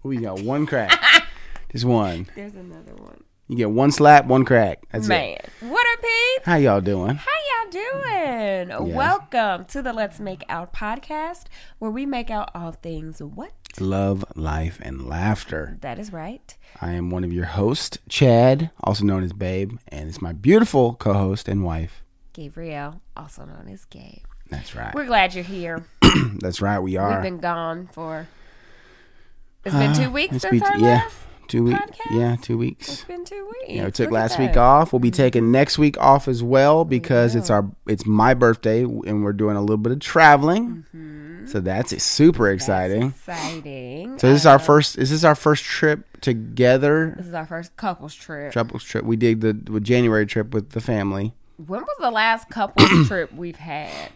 We got one crack. Just one. There's another one. You get one slap, one crack. That's it. What up, peeps? How y'all doing? How y'all doing? Yes. Welcome to the Let's Make Out podcast, where we make out all things what? Love, life, and laughter. That is right. I am one of your hosts, Chad, also known as Babe, and it's my beautiful co-host and wife, Gabrielle, also known as Gabe. That's right. We're glad you're here. That's right, we are. We've been gone for... It's been 2 weeks since our yeah, last 2 weeks. podcast? Yeah, 2 weeks. It's been 2 weeks. Yeah, we took Look at last week that. off. We'll be taking next week off as well because will. it's my birthday and we're doing a little bit of traveling. Mm-hmm. So that's super exciting. That's exciting. So this is our first. Is this our first trip together? This is our first couples trip. Couples trip. We did the January trip with the family. When was the last couples trip we've had?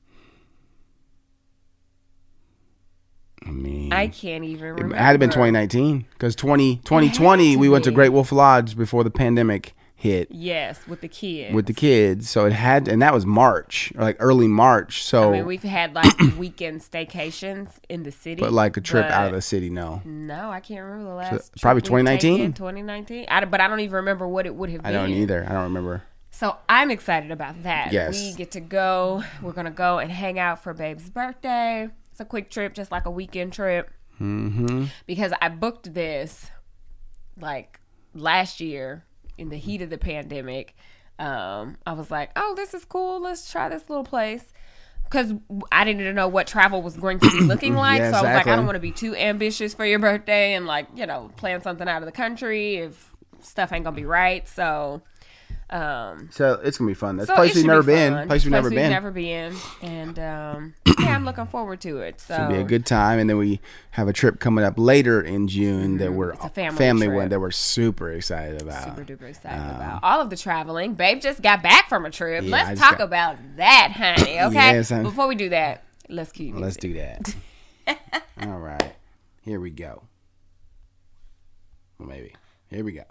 I mean, I can't even remember. it had been 2019 because 2020 we went to be. Great Wolf Lodge before the pandemic hit Yes, with the kids. with the kids. So it had, and that was March, or like early March. So, I mean, we've had like weekend staycations in the city. but like a trip out of but the city, no. No, I can't remember the last. trip probably we've 2019? taken, 2019. But I don't even remember what it would have been. I don't either. I don't remember. So I'm excited about that. Yes. We get to go. We're going to go and hang out for Babe's birthday. It's a quick trip, just like a weekend trip. Mm-hmm. Because I booked this like last year in the heat of the pandemic. I was like, oh, this is cool. Let's try this little place. Because I didn't know what travel was going to be looking like. Yeah, so I was like, exactly. I don't want to be too ambitious for your birthday and like, plan something out of the country if stuff ain't going to be right. So... So it's gonna be fun. That's so a place it we've should never be been. fun. Place we've never been. Never been, and yeah, I'm looking forward to it. So It'll be a good time, and then we have a trip coming up later in June that we're It's a family trip. one that we're super excited about. super duper excited about all of the traveling. Babe just got back from a trip. Yeah, I Let's just talk got- about that, honey. Okay. Yes, honey. Before we do that, let's keep. Let's do that. All right, here we go. Well, maybe here we go.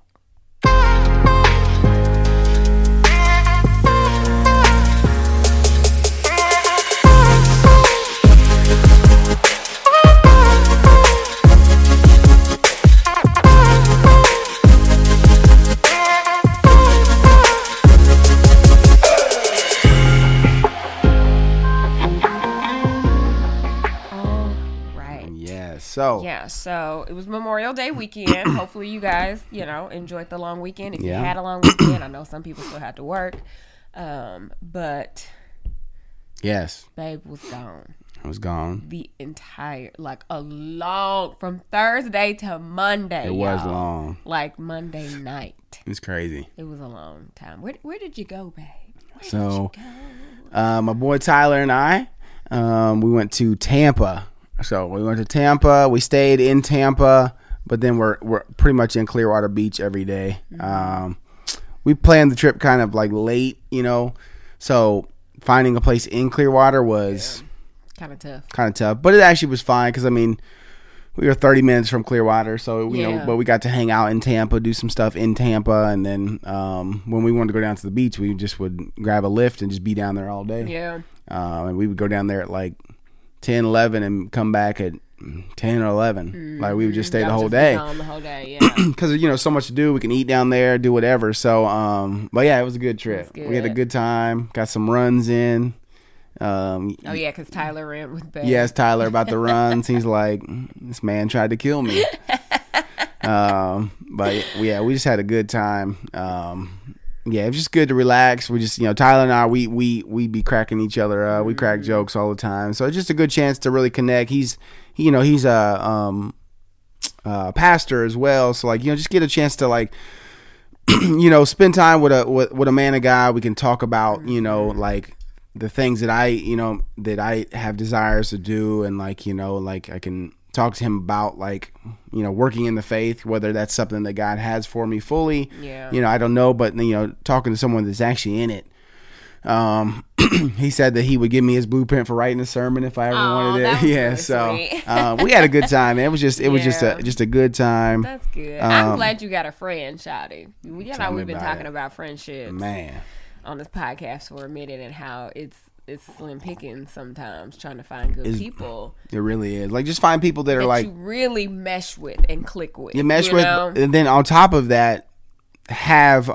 So it was Memorial Day weekend. Hopefully you guys, enjoyed the long weekend. If you Yeah. had a long weekend, I know some people still had to work. But Yes, Babe was gone. I was gone. The entire, from Thursday to Monday. It was y'all. long. Like Monday night. It was crazy. It was a long time. Where did you go, babe? So, my boy Tyler and I, we went to Tampa. So we went to Tampa. We stayed in Tampa, but then we're pretty much in Clearwater Beach every day. We planned the trip kind of like late, so finding a place in Clearwater was kind of tough. But it actually was fine because, I mean, we were 30 minutes from Clearwater, so, but we got to hang out in Tampa, do some stuff in Tampa, and then when we wanted to go down to the beach, we just would grab a lift and just be down there all day. Yeah. And we would go down there at like 10, 11 and come back at 10 or 11. Like, we would just stay the whole day. The whole day, yeah. Because, so much to do. We can eat down there, do whatever. So, but yeah, it was a good trip. Good. We had a good time. Got some runs in. Because Tyler ran with Babe. He asked Tyler about the runs. He's like, this man tried to kill me. But yeah, we just had a good time. Yeah, it was just good to relax. We just, Tyler and I, we be cracking each other up. We crack jokes all the time. So it's just a good chance to really connect. He's a pastor as well. So just get a chance to spend time with a man of God. We can talk about, the things that I have desires to do, and I can talk to him about working in the faith, whether that's something that God has for me fully. Yeah. I don't know, but talking to someone that's actually in it. He said that he would give me his blueprint for writing a sermon if I ever wanted it. That was Yeah, really so sweet. we had a good time. Man. It was just a good time. That's good. I'm glad you got a friend, Shawty. We've been about talking it. about friendships, Man. on this podcast for a minute, and how it's it's slim pickings sometimes trying to find good people. It really is. Like, just find people that are like you really mesh with and click with. You mesh with, and then on top of that, have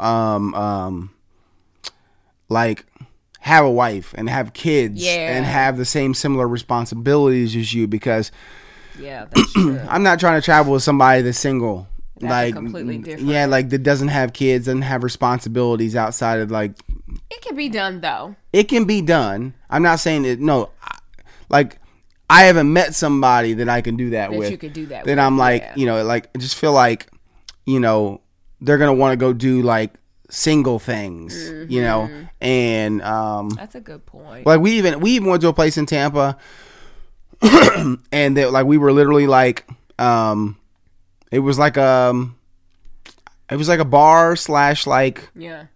like have a wife and have kids and have the same similar responsibilities as you, because that's true. I'm not trying to travel with somebody that's single. That's like completely different. Yeah, like that doesn't have kids, doesn't have responsibilities outside of like. It can be done though. It can be done. I'm not saying it. No, like I haven't met somebody that I can do that with. You could do that. Then I'm like, you know, like I just feel like, you know, they're gonna want to go do like single things, you know, and that's a good point. Like we even went to a place in Tampa, and that like we were literally like, it was like a bar / like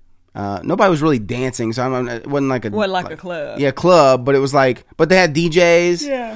nobody was really dancing, so it wasn't like a club. Yeah, club, but it was like, but they had DJs. Yeah.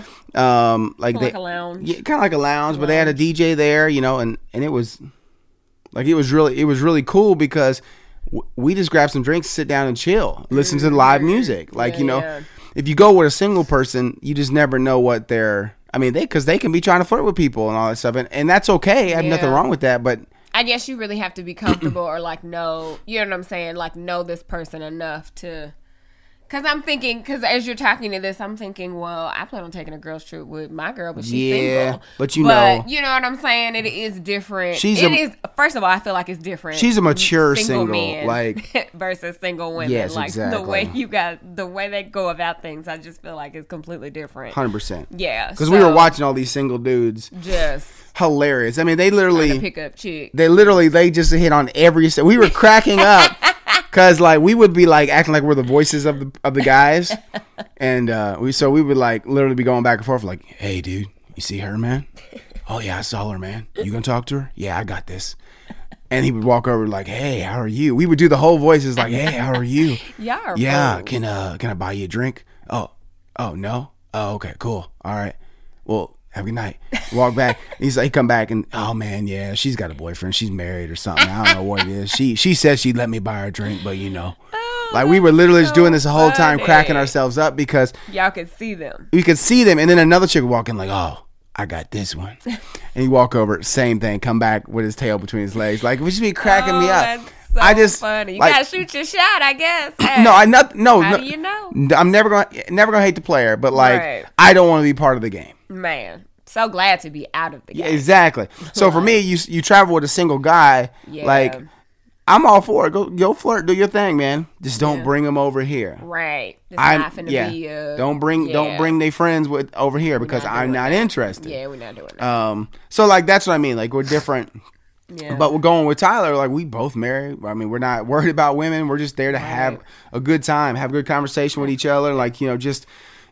Like a lounge. Yeah, kind of like a lounge, but they had a DJ there, you know, and it was like it was really cool because we just grabbed some drinks, sit down and chill, listen to the live music. Like, you know, if you go with a single person, you just never know what they're. I mean, because they can be trying to flirt with people and all that stuff, and that's okay. I have nothing wrong with that, but I guess you really have to be comfortable or like know, you know what I'm saying? Like know this person enough to, because I'm thinking, because as you're talking to this, I'm thinking, well, I plan on taking a girl's trip with my girl, but she's single. But you know what I'm saying? It is different. First of all, I feel like it's different. She's a mature single men like versus single women. Yes, like exactly. the way they go about things, I just feel like it's completely different. 100%. Yeah. Because we were watching all these single dudes. Just hilarious. I mean, they literally pick up chick. They just hit on every. We were cracking up because like we would be like acting like we're the voices of the guys, and we would like literally be going back and forth like, "Hey, dude, you see her, man? Oh yeah, I saw her, man. You gonna talk to her? Yeah, I got this." And he would walk over like, "Hey, how are you?" We would do the whole voices like, "Hey, how are you?" Yeah. Can I buy you a drink? Oh no. Oh, okay, cool. All right. Well. Have a good night. Walk back. He's like, he come back and, oh man, yeah, she's got a boyfriend. She's married or something. I don't know what it is. She said she'd let me buy her a drink, but you know, like we were literally just doing this the whole time, cracking ourselves up because y'all could see them. We could see them, and then another chick would walk in like, oh, I got this one, and he walk over, same thing, come back with his tail between his legs, like we should be cracking me up. That's funny. You gotta shoot your shot, I guess. Hey. No, How do you know? I'm never gonna hate the player, but like I don't want to be part of the game. Man, so glad to be out of the game. Yeah, exactly. So for me, you travel with a single guy, like I'm all for it. Go flirt, do your thing, man. Just don't bring them over here. Right. It's not finna be don't bring their friends over here because I'm not interested. Yeah, we're not doing that. So like that's what I mean. Like we're different. Yeah. But we're going with Tyler. Like we both married. I mean, we're not worried about women. We're just there to have a good time, have a good conversation with each other. Like, you know, just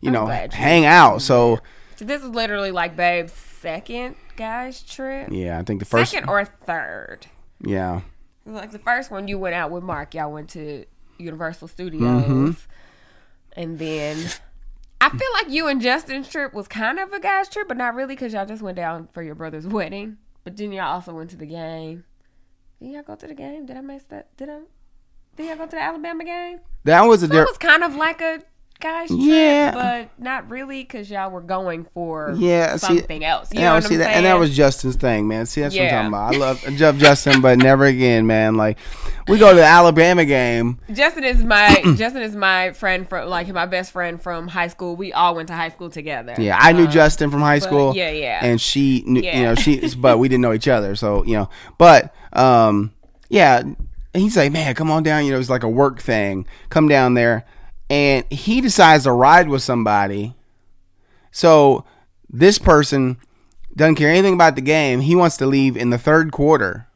hang out. So this is literally like Babe's second guy's trip. Yeah, I think the first second or third. Yeah. Like the first one you went out with Mark. Y'all went to Universal Studios, and then I feel like you and Justin's trip was kind of a guy's trip, but not really because y'all just went down for your brother's wedding. But then y'all also went to the game. Did y'all go to the game? Did I miss that? Did y'all go to the Alabama game? That was it was kind of like a guy's trip, but not really because y'all were going for something else. You know what I'm saying? And that was Justin's thing, man. See, that's what I'm talking about. I love Justin, but never again, man. Like we go to the Alabama game. Justin is my friend from like my best friend from high school. We all went to high school together. Yeah, I knew Justin from high school. Yeah. And she knew, but we didn't know each other. So, but yeah, he's like, man, come on down. It's like a work thing. Come down there. And he decides to ride with somebody. So this person doesn't care anything about the game. He wants to leave in the third quarter.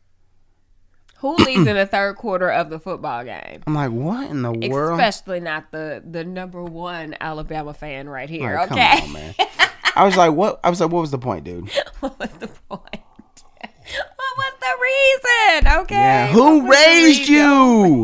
Who leaves in the third quarter of the football game? I'm like, what in the world? Especially not the number one Alabama fan right here. Right, okay. Come on, man. I was like, what was the point, dude? What was the point? What was the reason? Okay. Yeah. Who raised you?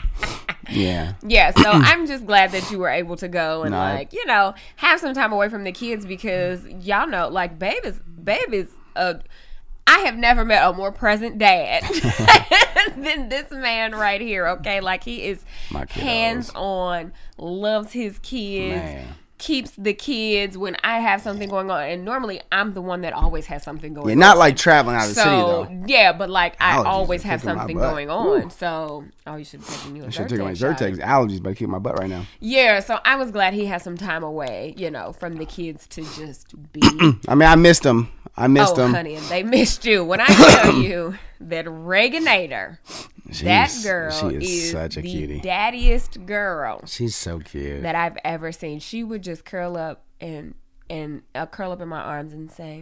Yeah, so I'm just glad that you were able to go and have some time away from the kids because y'all know, like, Babe is I have never met a more present dad than this man right here, okay? Like, he is hands-on, loves his kids, keeps the kids when I have something going on. And normally, I'm the one that always has something going on. Yeah, not like traveling out of the city, though. Yeah, but like, I always have something going on. So, you should have taken me a Zyrtec. I should take my Zyrtec. Allergies, but I keep my butt right now. Yeah, so I was glad he had some time away, from the kids to just be. I mean, I missed them. Oh, honey, and they missed you. When I tell you that Reaganator, that girl is such a cutie. Daddiest girl. She's so cute that I've ever seen. She would just curl up and curl up in my arms and say,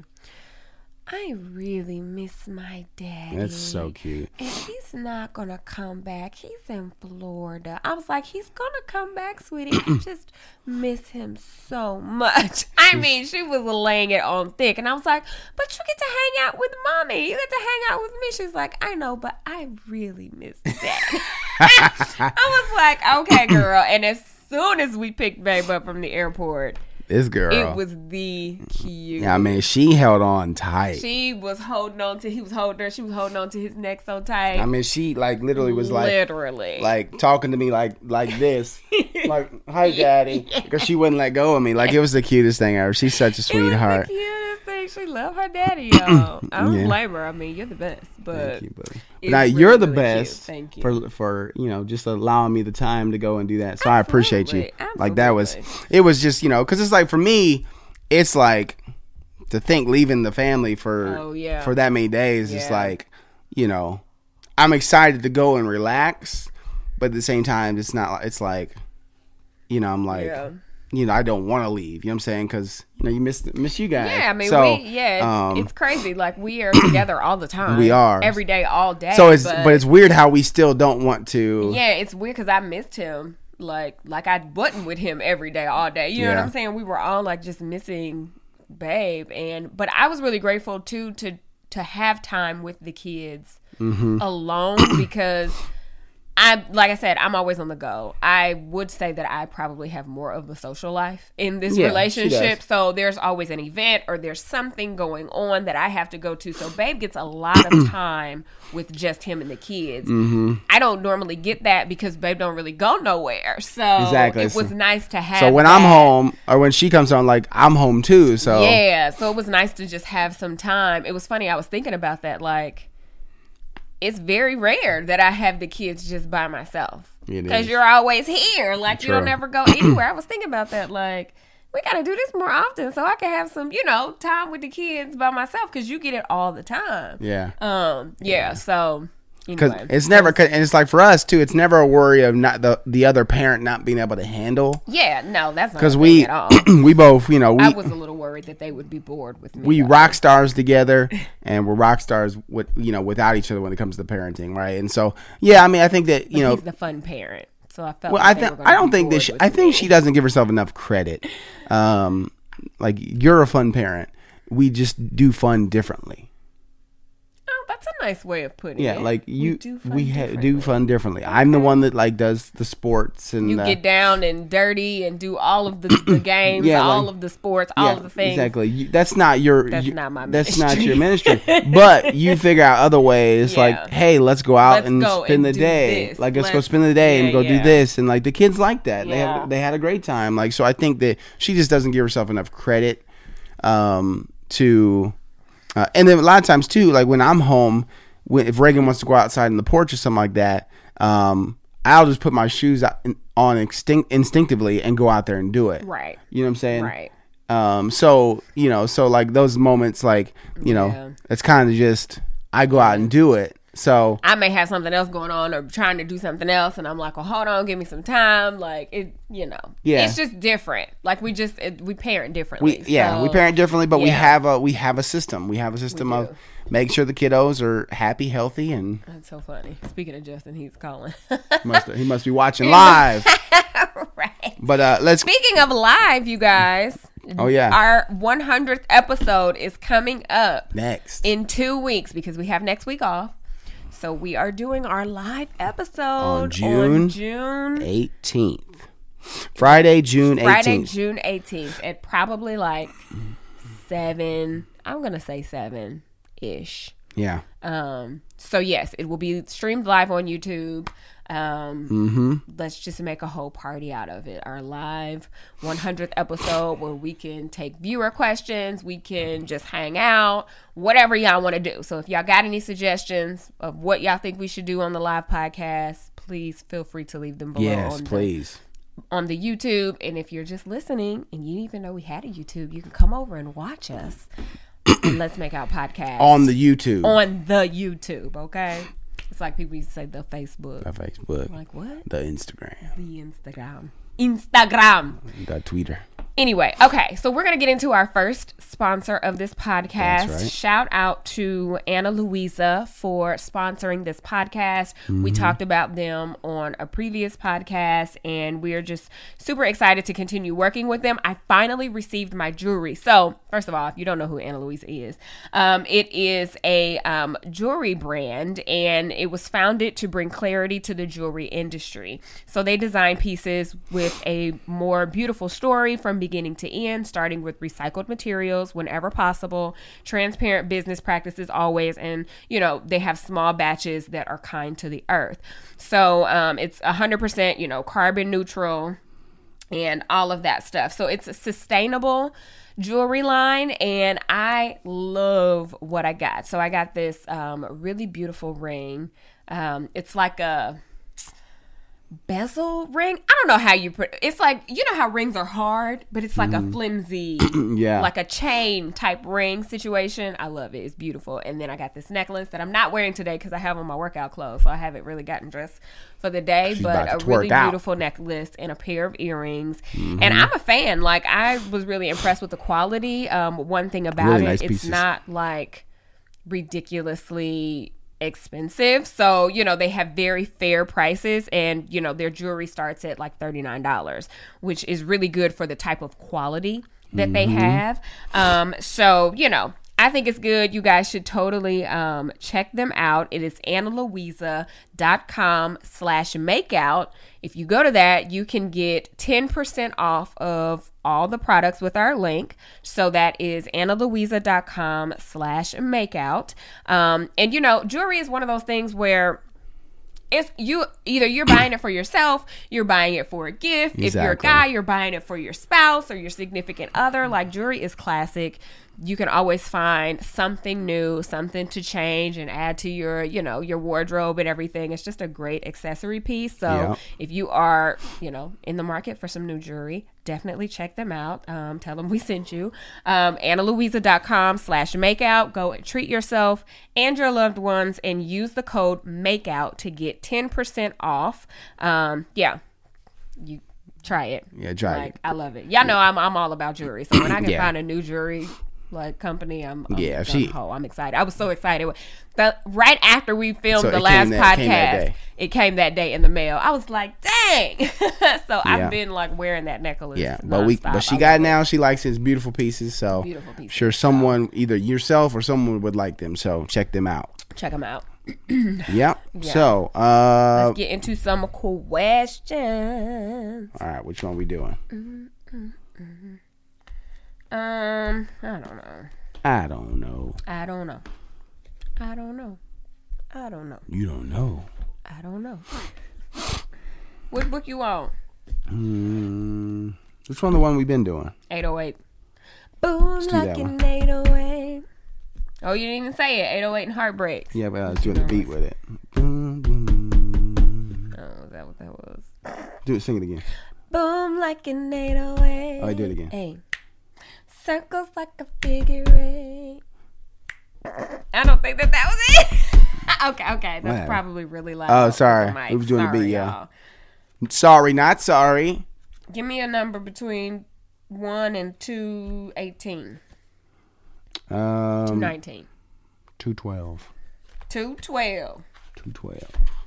I really miss my daddy. That's so cute. And he's not going to come back. He's in Florida. I was like, he's going to come back, sweetie. I just miss him so much. I mean, she was laying it on thick. And I was like, but you get to hang out with mommy. You get to hang out with me. She's like, I know, but I really miss daddy. I was like, okay, girl. And as soon as we picked Babe up from the airport, this girl, it was the cute. Yeah, I mean, she held on tight. He was holding on to his neck so tight. I mean, she literally was like talking to me like this, like, hi, daddy, because she wouldn't let go of me. Like, it was the cutest thing ever. She's such a sweetheart. It was the cutest thing. She loved her daddy, y'all. I don't blame her. I mean, you're the best, but thank you, buddy. Now really, you're the best. Thank you for just allowing me the time to go and do that. So absolutely. I appreciate you. Absolutely. Like it was just because it's like for me, it's like to think leaving the family for that many days. It's like I'm excited to go and relax, but at the same time, it's not. It's like I'm like. Yeah. I don't want to leave. You know what I'm saying? Because you miss you guys. Yeah, I mean, it's crazy. Like, we are together all the time. We are every day, all day. So but it's weird how we still don't want to. Yeah, it's weird because I missed him. Like I wasn't with him every day, all day. You know what I'm saying? We were all like just missing Babe, but I was really grateful too to have time with the kids alone because. Like I said, I'm always on the go. I would say that I probably have more of a social life in this relationship. So there's always an event or there's something going on that I have to go to. So Babe gets a lot of time with just him and the kids. I don't normally get that because Babe don't really go nowhere. So it was nice to have. So when I'm home or when she comes home, like I'm home too. So yeah, so it was nice to just have some time. It was funny. I was thinking about that, like. It's very rare that I have the kids just by myself because you're always here. Like, you don't ever go anywhere. I was thinking about that. Like, we got to do this more often so I can have some, time with the kids by myself because you get it all the time. Yeah. So. Because it's never, and it's like for us too, it's never a worry of not the other parent not being able to handle. Yeah, no, that's not because we at all. We both, I was a little worried that they would be bored with me. We rock stars together, and we're rock stars with without each other when it comes to the parenting, right? And so, yeah, I mean, I think that he's the fun parent, so I felt. Well, I don't think that I think she doesn't give herself enough credit. Like you're a fun parent. We just do fun differently. That's a nice way of putting it. Yeah, like we do fun differently. I'm the one that like does the sports and you get down and dirty and do all of the games, all of the sports, all of the things. Exactly. That's not your. That's not my. That's not your ministry. But you figure out other ways. Like, hey, let's go out and spend the day. This. Like, let's go spend the day and go do this. And like the kids like that. Yeah. They had a great time. Like, so I think that she just doesn't give herself enough credit to. And then a lot of times too, like when I'm home, if Reagan wants to go outside in the porch or something like that, I'll just put my shoes on instinctively and go out there and do it. Right. You know what I'm saying? Right. So like those moments, like, it's kind of just, I go out and do it. So I may have something else going on or trying to do something else, and I'm like, well, hold on, give me some time. Like it, it's just different. Like we parent differently. We parent differently, but we have a system. We have a system of make sure the kiddos are happy, healthy, and that's so funny. Speaking of Justin, he's calling. he must be watching live. Right. But speaking of live, you guys. Oh yeah. Our 100th episode is coming up next in 2 weeks because we have next week off. So we are doing our live episode on June 18th. Friday, June 18th. At probably like 7. I'm going to say 7 ish. Yeah. So yes, it will be streamed live on YouTube. Let's just make a whole party out of it. Our live 100th episode where we can take viewer questions, we can just hang out, whatever y'all want to do. So if y'all got any suggestions of what y'all think we should do on the live podcast, please feel free to leave them below. Yes, please. On the YouTube. And if you're just listening and you didn't even know we had a YouTube, you can come over and watch us. And let's make our podcast On the YouTube. On the YouTube, okay? It's like people used to say the Facebook. The Facebook. Like what? The Instagram. The Instagram. The Twitter. Anyway, okay, so we're going to get into our first sponsor of this podcast. That's right. Shout out to Ana Luisa for sponsoring this podcast. We talked about them on a previous podcast, and we're just super excited to continue working with them. I finally received my jewelry. So, first of all, if you don't know who Ana Luisa is, it is a jewelry brand, and it was founded to bring clarity to the jewelry industry. So they design pieces with a more beautiful story from beginning to end, starting with recycled materials whenever possible, transparent business practices always, and they have small batches that are kind to the earth. So it's 100% carbon neutral and all of that stuff. So it's a sustainable jewelry line, and I love what I got. So I got this really beautiful ring. It's like a bezel ring. I don't know how you put it. It's like, how rings are hard, but it's like a flimsy, like a chain type ring situation. I love it. It's beautiful. And then I got this necklace that I'm not wearing today because I have on my workout clothes, so I haven't really gotten dressed for the day. But a really beautiful necklace and a pair of earrings. And I'm a fan. Like, I was really impressed with the quality. One thing about really it, nice it's pieces. not like ridiculously expensive. So, they have very fair prices, and, their jewelry starts at like $39, which is really good for the type of quality that they have. So, I think it's good. You guys should totally check them out. It is analuisa.com/makeout. If you go to that, you can get 10% off of all the products with our link. So that is analuisa.com/makeout. And jewelry is one of those things where it's you're buying it for yourself, you're buying it for a gift. Exactly. If you're a guy, you're buying it for your spouse or your significant other. Like, jewelry is classic. You can always find something new, something to change and add to your, your wardrobe and everything. It's just a great accessory piece. So if you are, in the market for some new jewelry, definitely check them out. Tell them we sent you. analuisa.com/makeout. Go treat yourself and your loved ones and use the code MAKEOUT to get 10% off. You try it. Yeah, try it. I love it. Y'all know I'm all about jewelry. So when I can find a new jewelry company, I'm excited. I was so excited. Right after we filmed the last podcast, it came that day in the mail. I was like, dang. So I've been like wearing that necklace. Yeah, but she got it now. She likes his beautiful pieces. So I'm sure someone, either yourself or someone, would like them. So check them out. Check them out. Yeah. So let's get into some questions. All right, which one we doing? I don't know. You don't know. I don't know. What book you want? Which one? The one we've been doing? 808. Boom like an 808. Oh, you didn't even say it. 808 and Heartbreaks. Yeah, but I was doing the beat with it. Oh, is that what that was? Do it. Sing it again. Boom like an 808. Oh, do it again. Hey. Circles like a figure eight. I don't think that was it. Okay. That's Whatever. Probably really loud. Oh, sorry. We was doing the beat, yeah. Sorry, not sorry. Give me a number between 1 and 218. 219. 212. 212. 212.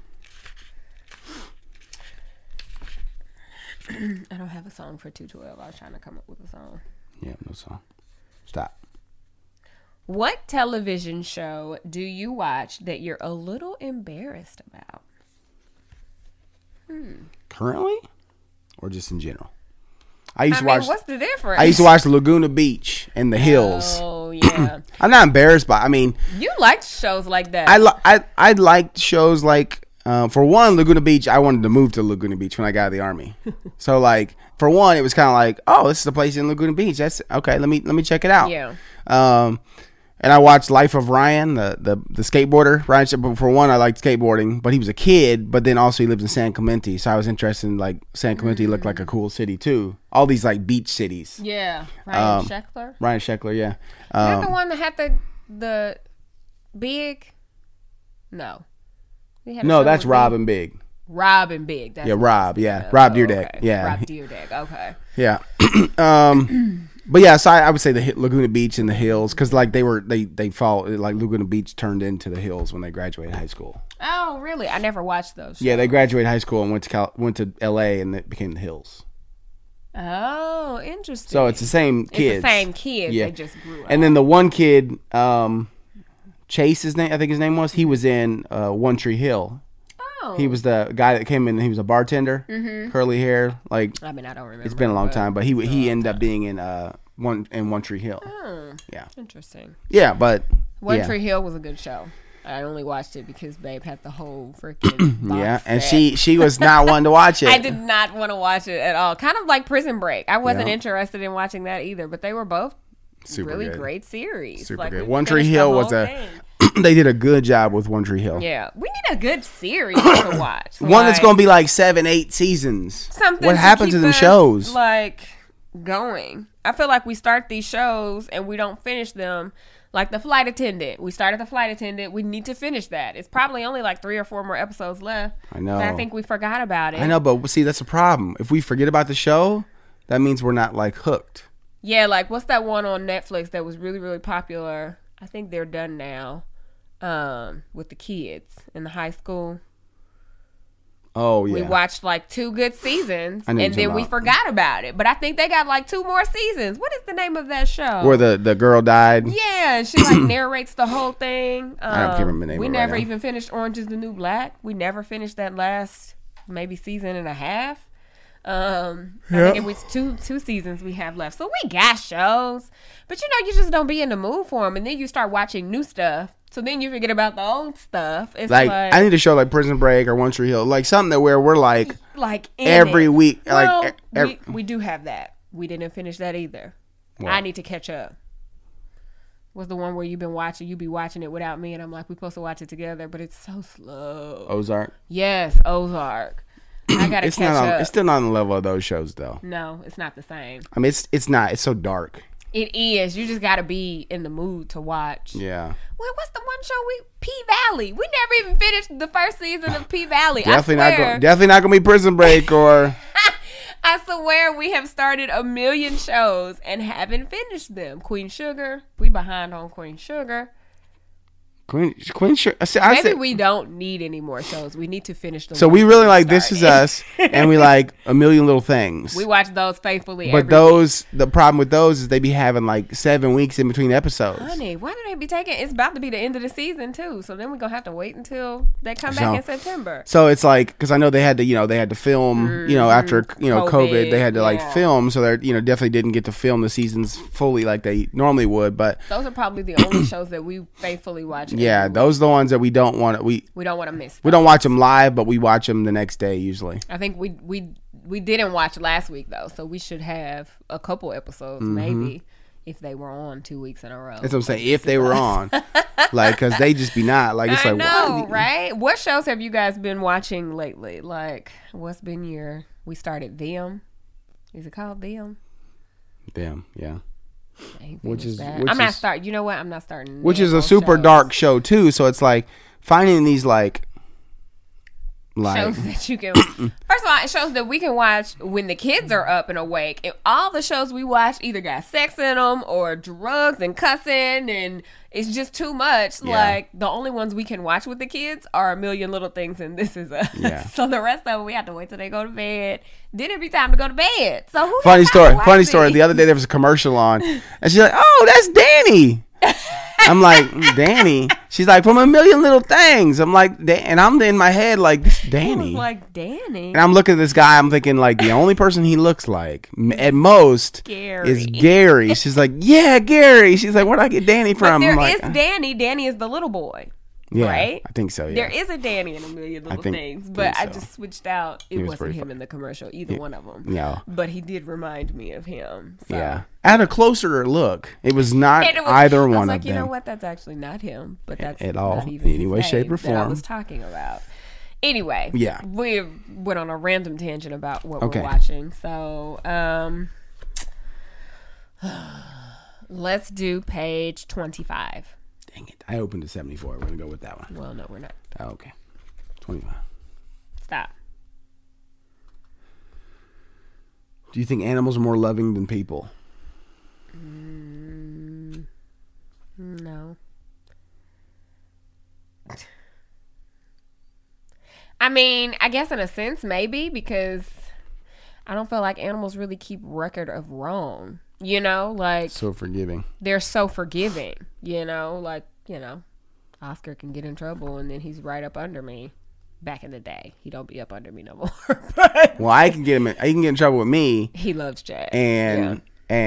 I don't have a song for 212. I was trying to come up with a song. Yeah, no song. Stop. What television show do you watch that you're a little embarrassed about? Currently? Or just in general? I used to watch. What's the difference? I used to watch Laguna Beach and The Hills. Oh, Oh yeah. I'm not embarrassed by. I mean, You liked shows like that. I liked shows like for one, Laguna Beach. I wanted to move to Laguna Beach when I got out of the Army. So like for one, it was kind of like, oh, this is the place in Laguna Beach. That's okay. Let me check it out. Yeah. And I watched Life of Ryan, the skateboarder. Ryan, for one, I liked skateboarding, but he was a kid. But then also he lives in San Clemente, so I was interested in like San Clemente looked like a cool city too. All these like beach cities. Yeah. Ryan Sheckler. Ryan Sheckler, yeah. Is that the one that had the big? No. He had a No, show that's with Rob Big. and Big. Rob and Big. That's Yeah, what Rob. I was Yeah, thinking of. Rob Deerdeck. Okay. Yeah, Rob Deerdeck. Okay. yeah. But yeah, so I would say the Laguna Beach and the hills, because like they fall like Laguna Beach turned into the hills when they graduated high school. Oh, really? I never watched those shows. Yeah, they graduated high school and went to L.A. and it became the hills. Oh, interesting. So it's the same kids. It's the same kids. Yeah. They just grew up. And then the one kid, Chase, I think his name was. He was in One Tree Hill. Oh. He was the guy that came in. He was a bartender, curly hair. Like I mean, I don't remember. it's been a long time, but he ended up being in One Tree Hill. Oh, Yeah, interesting. yeah, but One yeah. Tree Hill was a good show. I only watched it because Babe had the whole freaking box Yeah, and set. she was not one to watch it. I did not want to watch it at all. Kind of like Prison Break. I wasn't Yeah. interested in watching that either, but they were both Super really good. great series. Super Like, good. we One Tree finished the Hill whole was a. thing. They did a good job with One Tree Hill. Yeah, we need a good series to watch. One that's Like, going to be like 7-8 seasons. something What happened to keep them us, shows? Like going. I feel like we start these shows and we don't finish them. Like The Flight Attendant. We started The Flight Attendant. We need to finish that. It's probably only like 3 or 4 more episodes left. I know. But I think we forgot about it. I know, but see, that's the problem. If we forget about the show, that means we're not like hooked. Yeah, like what's that one on Netflix that was really, really popular? I think they're done now. With the kids in the high school. Oh yeah. We watched like 2 good seasons I know and what you're then we talking forgot about it. But I think they got like 2 more seasons. What is the name of that show? Where the girl died. Yeah, she like narrates the whole thing. can't remember the name We of it right never now. even finished Orange is the New Black. We never finished that last maybe season and a half. I think it was two seasons we have left. So we got shows, but you just don't be in the mood for them, and then you start watching new stuff. So then you forget about the old stuff. It's Like like I need a show like Prison Break or One Tree Hill, like something that where we're like in every it. week, Well, like we do have that. We didn't finish that either. What? I need to catch up. Was the one where you be watching it without me, and I'm like, we're supposed to watch it together, but it's so slow. Ozark. Yes, Ozark. I gotta It's catch not. up. It's still not on the level of those shows though. No, it's not the same. I mean, it's not. It's so dark. It is. You just gotta be in the mood to watch. Yeah. Well, what's the one show P Valley? We never even finished the first season of P Valley. Definitely not gonna be Prison Break or. I swear we have started a million shows and haven't finished them. Queen Sugar. We behind on Queen Sugar. Queen Sugar. Maybe we don't need any more shows. We need to finish them. So we really like This Is Us, and we like A Million Little Things. We watch those faithfully. But every week. the problem with those is they be having like 7 weeks in between episodes. Honey, why do they be taking? It's about to be the end of the season too. So then we're gonna have to wait until they come back in September. So it's like, because I know they had to film, after COVID, they had to like film. So they're definitely didn't get to film the seasons fully like they normally would. But Those are probably the only shows that we faithfully watch. yeah, those are the ones that we don't want to. We don't want to miss. don't watch them live, but we watch them the next day usually. I think we didn't watch last week though, so we should have a couple episodes maybe if they were on 2 weeks in a row. That's what I'm saying. If they were on, like, because they just be not like. It's I like, know, what? right? What shows have you guys been watching lately? Like, what's been your? We started Them. Is it called Them? Damn, yeah. Which is which I'm not is- starting. You know what? I'm not starting. Which is no a super shows. dark show too. So it's like finding these like Shows that you can. First of all, it shows that we can watch when the kids are up and awake. And all the shows we watch either got sex in them or drugs and cussing, and it's just too much. Yeah. Like the only ones we can watch with the kids are A Million Little Things, and This Is Us. Yeah. So the rest of them we have to wait till they go to bed. Then it be time to go to bed. So who? Funny got time to story. watch Funny story. these? The other day there was a commercial on, and she's like, "Oh, that's Danny." I'm like, Danny. She's like, from A Million Little Things. I'm like, and I'm in my head like, this is Danny. I was like, Danny. And I'm looking at this guy. I'm thinking like the only person he looks like at most Gary. is Gary. She's like, yeah, Gary. She's like, where'd I get Danny from? But there I'm like, is Danny. Danny is the little boy. yeah, right? I think so. Yeah. There is a Danny in A Million Little Things, but I so. just switched out. It was wasn't pretty him fun. in the commercial, either one of them. Yeah. But he did remind me of him. So. Yeah. At a closer look, it was not And it was, either I was one like, of you them. know what? That's actually not him. But that's At all. not even In any way, his shape, or name that I form. was talking about. Anyway, Yeah. we went on a random tangent about what Okay. we're watching. So, let's do page 25. Dang it. I opened to 74. We're going to go with that one. Well, no, we're not. Oh, okay. 25. Stop. Do you think animals are more loving than people? No. I mean, I guess in a sense, maybe, because I don't feel like animals really keep record of wrong. You know, like So forgiving. they're so forgiving. You know, like, Oscar can get in trouble and then he's right up under me. Back in the day, he don't be up under me no more. But Well, I can get in trouble with me, he loves Chad. and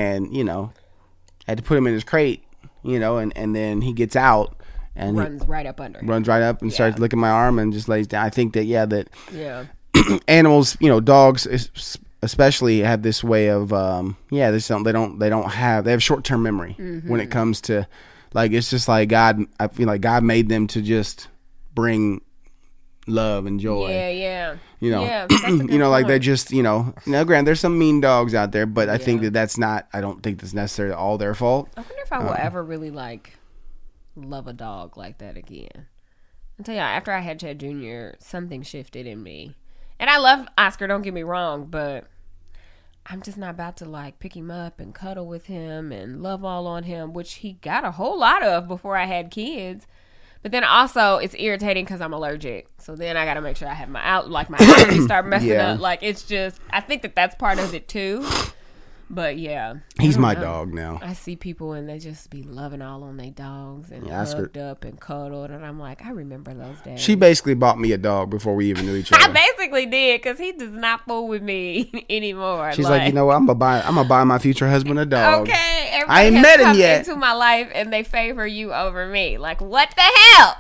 had to put him in his crate, and then he gets out and runs right up under him. runs right up and starts licking my arm and just lays down. I think that that Yeah. animals, dogs especially have this way of there's something they have short-term memory when it comes to, like, it's just like God. I feel like God made them to just bring love and joy. Yeah. Yeah, that's a good like point. they just, now granted, there's some mean dogs out there, but I think that's not, I don't think that's necessarily all their fault. I wonder if I will ever really love a dog like that again. I'll tell you, after I had Chad Jr., something shifted in me. And I love Oscar, don't get me wrong, but I'm just not about to pick him up and cuddle with him and love all on him, which he got a whole lot of before I had kids. But then also it's irritating because I'm allergic. So then I got to make sure I have my allergies start messing up. It's just, I think that's part of it too. But yeah. He's my dog now. I see people and they just be loving all on their dogs and Oscar- hugged up and cuddled. And I'm like, I remember those days. She basically bought me a dog before we even knew each I other. basically did, because he does not fool with me anymore. She's like, you know what? I'm gonna buy my future husband a dog. Okay, everybody I ain't has met him come yet. into my life and they favor you over me. Like, what the hell?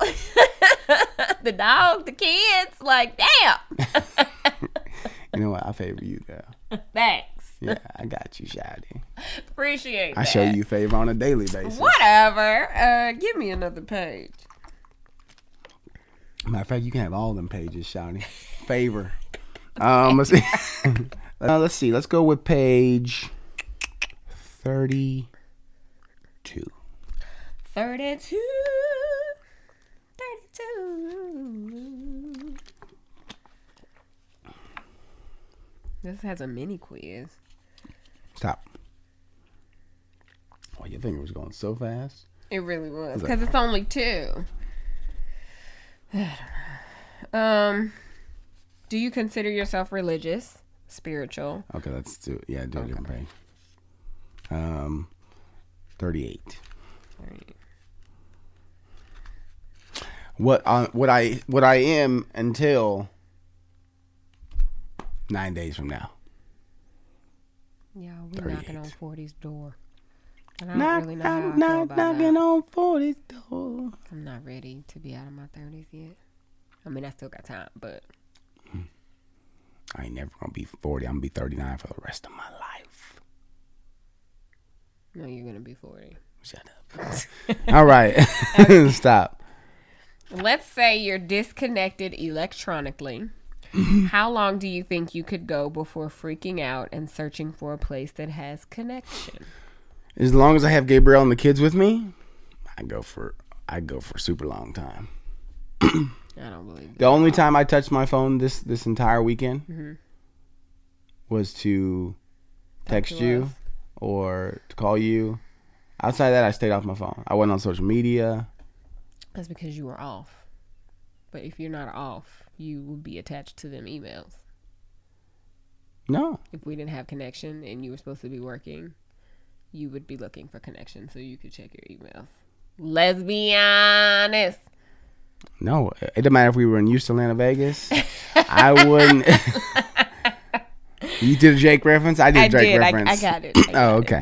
The dog, the kids, damn. You know what? I favor you, girl. Thanks. Yeah, I got you, Shouty. Appreciate that. I show you favor on a daily basis. Whatever. Give me another page. Matter of fact, you can have all them pages, Shouty. Favor. Let's see. Let's see. Let's go with page 32. 32. This has a mini quiz. Stop. Oh, your finger was going so fast. It really was, because it's only 2. Do you consider yourself religious, spiritual? Okay, let's do it. Yeah, do a different page. 38. What I am until 9 days from now. Yeah, we're 38. knocking on 40's door. And I don't really know how I feel about knocking that. on 40's door. I'm not ready to be out of my 30s yet. I mean, I still got time, but I ain't never gonna be 40. I'm gonna be 39 for the rest of my life. no, you're gonna be 40. Shut up. All right. Stop. Let's say you're disconnected electronically. How long do you think you could go before freaking out and searching for a place that has connection? As long as I have Gabrielle and the kids with me, I go for a super long time. I don't believe The only time I touched my phone this entire weekend was to text to you us. or to call you. Outside of that, I stayed off my phone. I wasn't on social media. That's because you were off. But if you're not off, you would be attached to them emails. No. If we didn't have connection and you were supposed to be working, you would be looking for connection so you could check your emails. Let's be honest. No, it doesn't matter if we were in Houston, Atlanta, Vegas. I wouldn't. You did a Drake reference? I did a Drake reference. I got it. Okay.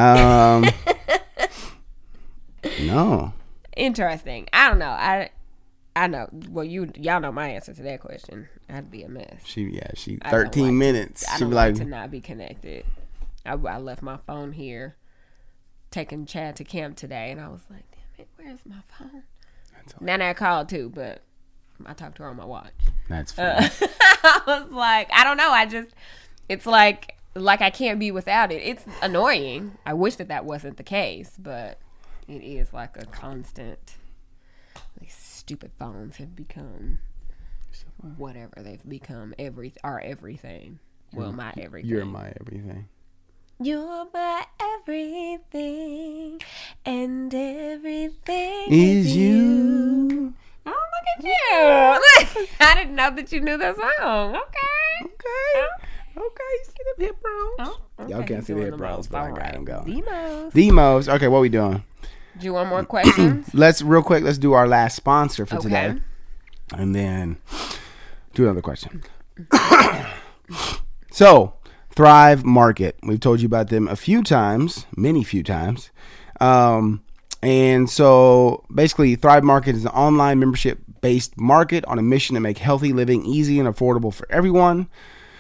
No. Interesting. I don't know. I know. Well, y'all know my answer to that question. I'd be a mess. She 13 minutes. I She'd don't be like like, to not be connected. I left my phone here, taking Chad to camp today, and I was like, damn it, where's my phone? Now I called too, but I talked to her on my watch. That's fine. I was like, I don't know. It's like I can't be without it. It's annoying. I wish that wasn't the case, but it is like a constant. These stupid phones have become whatever they've become. Everything. Well, my everything. You're my everything. You're my everything, and everything is you. Oh, look at you. I didn't know that you knew that song. Okay. You see them hip bros. Oh, okay. Y'all can't see the hip bros, but I got them going. Demos. Okay, what we doing? Do you want more questions? Let's do our last sponsor for today. And then do another question. So, Thrive Market. We've told you about them many few times. And so basically Thrive Market is an online membership based market on a mission to make healthy living easy and affordable for everyone.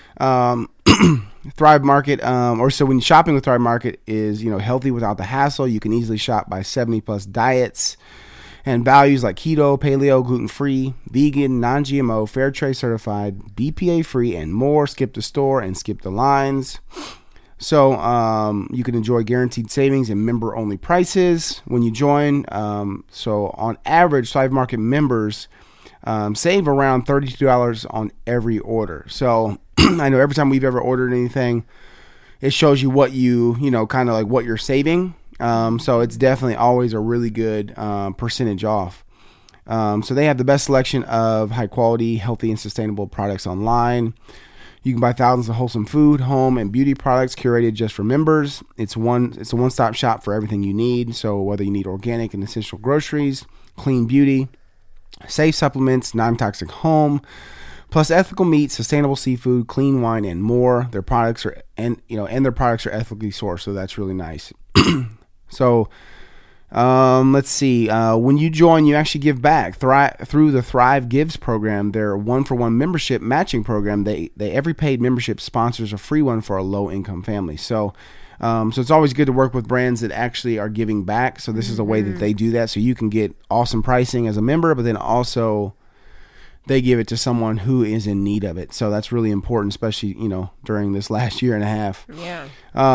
Thrive Market, so when shopping with Thrive Market is, healthy without the hassle. You can easily shop by 70 plus diets and values like keto, paleo, gluten-free, vegan, non-GMO, fair trade certified, BPA free, and more. Skip the store and skip the lines. So you can enjoy guaranteed savings and member-only prices when you join. So on average, Thrive Market members save around $32 on every order. So I know every time we've ever ordered anything, it shows you what kind of like what you're saving. So it's definitely always a really good percentage off. So they have the best selection of high quality, healthy, and sustainable products online. You can buy thousands of wholesome food, home, and beauty products curated just for members. It's a one-stop shop for everything you need. So whether you need organic and essential groceries, clean beauty, safe supplements, non-toxic home, plus ethical meat, sustainable seafood, clean wine, and more. Their products are their products are ethically sourced, so that's really nice. So let's see. When you join, you actually give back through the Thrive Gives program. Their 1-for-1 membership matching program. Every paid membership sponsors a free one for a low income family. So it's always good to work with brands that actually are giving back. So this is a way that they do that. So you can get awesome pricing as a member, but then also they give it to someone who is in need of it. So that's really important, especially, during this last year and a half. Yeah.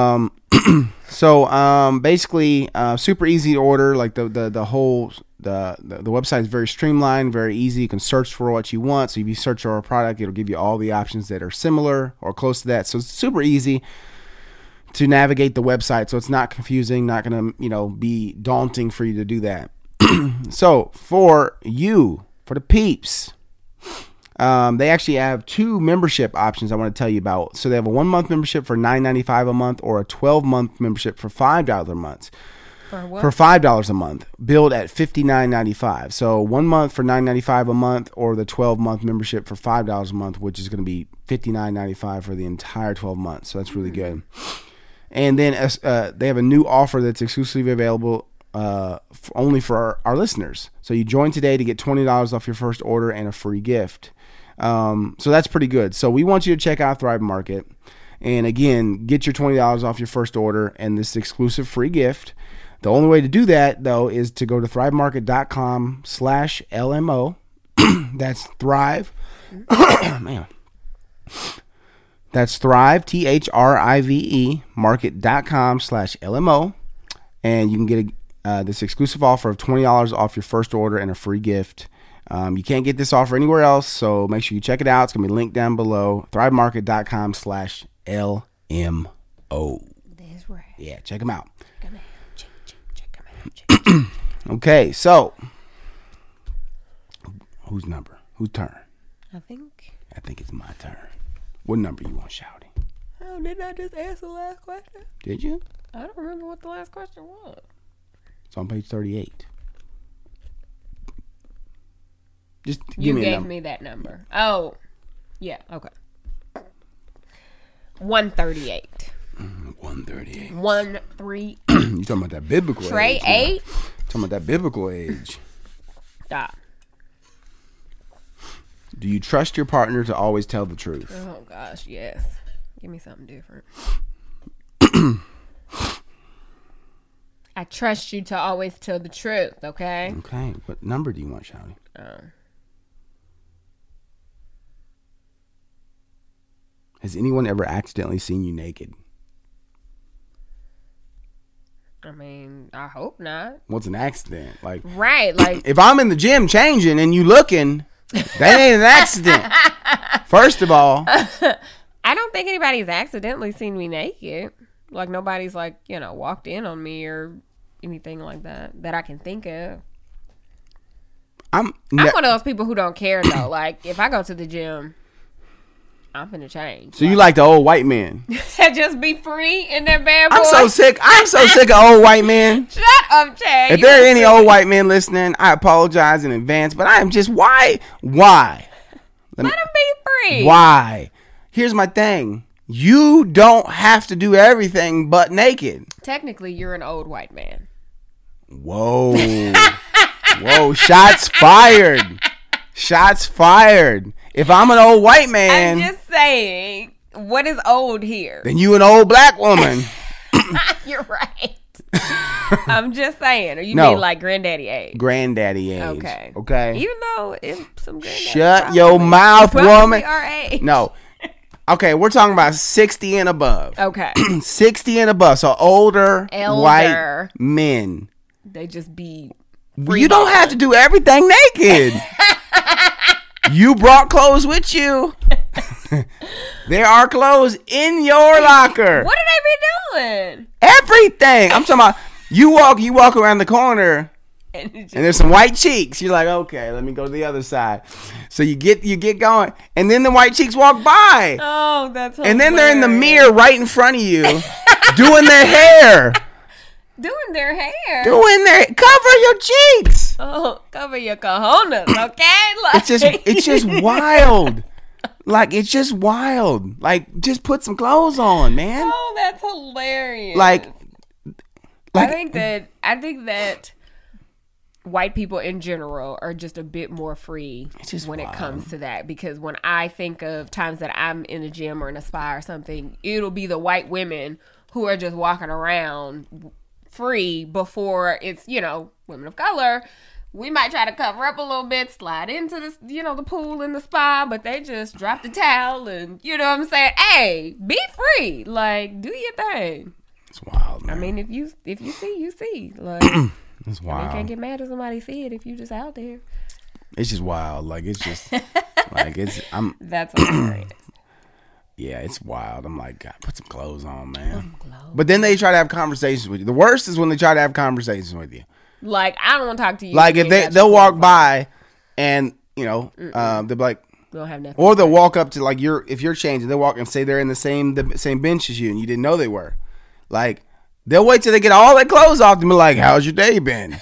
So basically, super easy to order. Like the website is very streamlined, very easy. You can search for what you want. So if you search for a product, it'll give you all the options that are similar or close to that. So it's super easy to navigate the website. So it's not confusing, not going to, be daunting for you to do that. So for the peeps, they actually have 2 membership options I want to tell you about. So they have a 1-month membership for $9.95 a month, or a 12-month membership for $5 a month. For what? For $5 a month, billed at $59.95. So 1 month for $9.95 a month, or the 12-month membership for $5 a month, which is going to be $59.95 for the entire 12 months. So that's really good. And then they have a new offer that's exclusively available only for our listeners. So you join today to get $20 off your first order and a free gift. So that's pretty good. So we want you to check out Thrive Market. And again, get your $20 off your first order and this exclusive free gift. The only way to do that, though, is to go to thrivemarket.com/LMO. That's Thrive. Man. That's Thrive, THRIVE, market.com/LMO. And you can get this exclusive offer of $20 off your first order and a free gift. You can't get this offer anywhere else, so make sure you check it out. It's going to be linked down below, thrivemarket.com/LMO. That's right. Yeah, check them out. Check them out. Okay, so whose number? Whose turn? I think it's my turn. What number you want, Shouty? Oh, didn't I just ask the last question? Did you? I don't remember what the last question was. It's on page 38. Just You give me a gave number. me that number. Oh, yeah. Okay. 138. 138. 138. You talking about that biblical Trey age? 8. Talking about that biblical age. Stop. Do you trust your partner to always tell the truth? Oh gosh, yes. Give me something different. I trust you to always tell the truth, okay? Okay. What number do you want, Shouty? Has anyone ever accidentally seen you naked? I mean, I hope not. What's an accident? Like, Right, like if I'm in the gym changing and you looking, that ain't an accident. First of all, I don't think anybody's accidentally seen me naked. Like nobody's like, walked in on me or anything like that I can think of. I'm one of those people who don't care though. Like if I go to the gym, I'm finna change. So you like the old white men? Just be free in that bad boy. I'm so sick of old white men. Shut up, Chad. If there are any old white men listening, I apologize in advance, but I am just why? Let them be free. Why? Here's my thing. You don't have to do everything but naked. Technically, you're an old white man. Whoa. Whoa, shots fired. Shots fired. If I'm an old white man, I'm just saying, what is old here? then you an old black woman. You're right. I'm just saying. Or you mean like granddaddy age? Granddaddy age. Okay. Even though it's some granddaddy. Shut your mouth, woman. Our age. No. Okay, we're talking about 60 and above. Okay. 60 and above. So older white men. They just be. You don't have to do everything naked. You brought clothes with you. There are clothes in your locker. What did they be doing? Everything. I'm talking about you walk around the corner and there's some white cheeks. You're like, okay, let me go to the other side. So you get going, and then the white cheeks walk by. Oh, that's hilarious. And then they're in the mirror right in front of you, doing their hair. Cover your cheeks. Oh, cover your cojones, okay? Like, It's just wild. Like, it's just wild. Like, just put some clothes on, man. Oh, that's hilarious. Like I think that white people in general are just a bit more free when it comes to that. Because when I think of times that I'm in a gym or in a spa or something, it'll be the white women who are just walking around free before it's, women of color. We might try to cover up a little bit, slide into this, the pool in the spa, but they just drop the towel and, you know what I'm saying? Hey, be free. Like, do your thing. It's wild, man. I mean, if you see, you see. Like, it's wild. You can't get mad if somebody see it if you just out there. It's just wild. Like, it's just, That's hilarious. Yeah, it's wild. I'm like, God, put some clothes on, man. But then they try to have conversations with you. The worst is when they try to have conversations with you. Like, I don't want to talk to you. Like, if they'll walk by and, they'll be like, we don't have nothing. or they'll walk up to, like, if you're changing, they'll walk and say they're in the same bench as you and you didn't know they were. Like, they'll wait till they get all their clothes off and be like, how's your day been?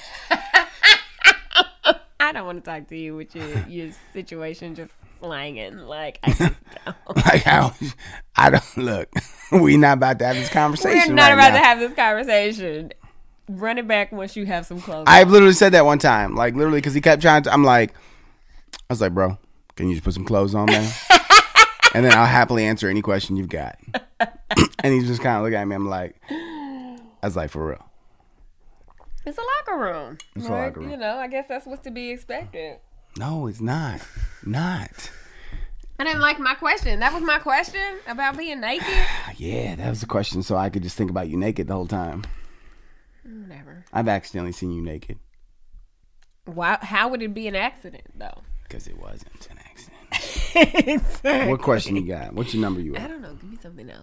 I don't want to talk to you with your situation just slanging. Like, I just don't. Like, I don't, look, we not about to have this conversation. We're not about now. to have this conversation. Run it back once you have some clothes. I've literally said that one time. Like, literally, because he kept trying to, I was like, bro, can you just put some clothes on, man? And then I'll happily answer any question you've got. And he's just kind of looking at me. I was like, for real. It's a locker room. It's a locker room. I guess that's what's to be expected. No, it's not. Not. I didn't like my question. That was my question about being naked. Yeah, that was the question. So I could just think about you naked the whole time. Whatever. I've accidentally seen you naked. Why? How would it be an accident, though? Because it wasn't an accident. Exactly. What question you got? What's your number you at? I don't know. Give me something else.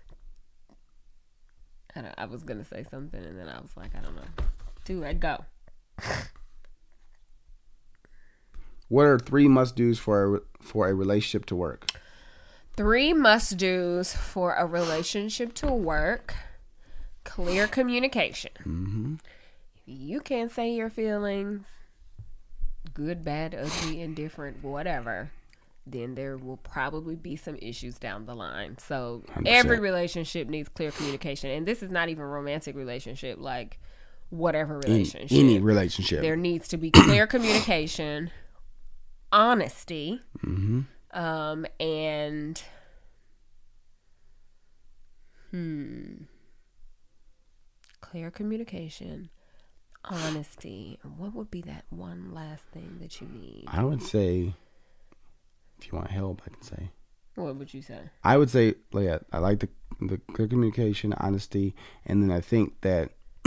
I was going to say something, and then I was like, I don't know. Dude, go. What are 3 must-dos for a relationship to work? 3 must-dos for a relationship to work. Clear communication. Mm-hmm. You can't say your feelings. good, bad, ugly, indifferent, whatever, then there will probably be some issues down the line. So 100%. Every relationship needs clear communication. And this is not even a romantic relationship, like whatever relationship. Any relationship. There needs to be clear communication, honesty, and clear communication, honesty. What would be that one last thing that you need? I would say, if you want help, I can say. What would you say? I would say, yeah, I like the clear communication, honesty, and then I think that,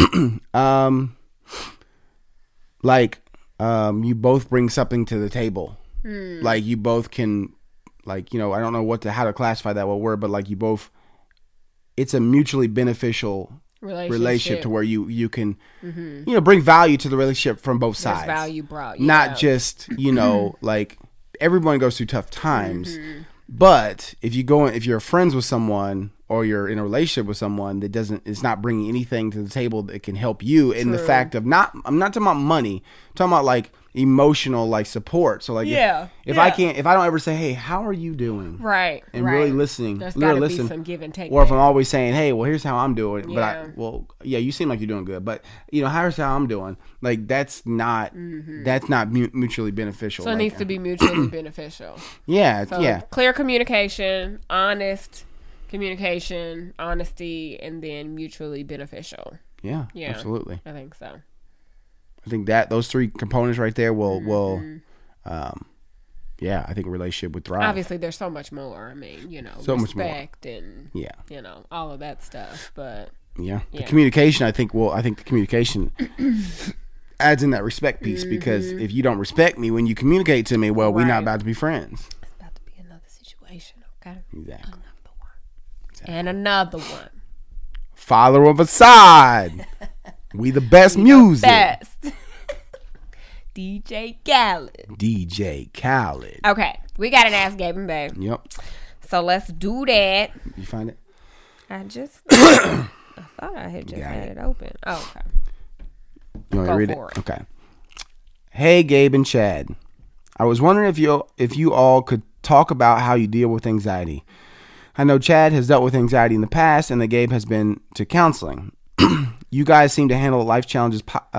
you both bring something to the table. Like you both can, like, you know, I don't know how to classify that word, but like you both, it's a mutually beneficial relationship to where you can, you know, bring value to the relationship from both sides. There's value brought, not just, you know, like everyone goes through tough times, but if you're friends with someone or you're in a relationship with someone that it's not bringing anything to the table that can help you in the fact of I'm not talking about money, I'm talking about like emotional like support. So like if I don't ever say, hey, how are you doing, right, and really listening, there's gotta be some give and take, or if I'm always saying, hey, well, here's how I'm doing, but you seem like you're doing good, but you know, here's how I'm doing, like that's not mutually beneficial. So it needs to be mutually beneficial. Clear communication, honest communication, honesty, and then mutually beneficial. Yeah, absolutely. I think so. I think that those three components right there will I think a relationship would thrive. Obviously, there's so much more. I mean, you know, so respect and you know, all of that stuff. But the communication, I think the communication adds in that respect piece, because if you don't respect me when you communicate to me, well, we're not about to be friends. It's about to be another situation, okay? Exactly. And another one. Father of Assad. We the best music. Best. DJ Khaled. Okay, we got an Ask Gabe and Babe. Yep. So let's do that. You find it? I thought I had just had it open. Oh, okay. You want to read it? Okay. Hey, Gabe and Chad. I was wondering if you all could talk about how you deal with anxiety. I know Chad has dealt with anxiety in the past, and that Gabe has been to counseling. You guys seem to handle life challenges